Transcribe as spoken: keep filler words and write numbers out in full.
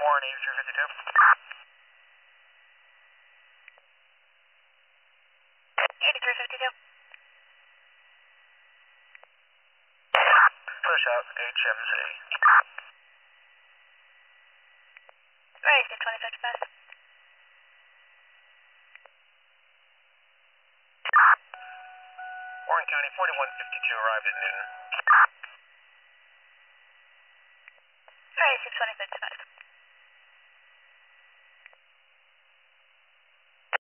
Warren, eighty-three fifty-two. eighty-three fifty-two. Push out H M Z. Ready to twenty-five to pass. Warren County, forty-one fifty-two arrived at Newton. Ready to twenty-five to pass.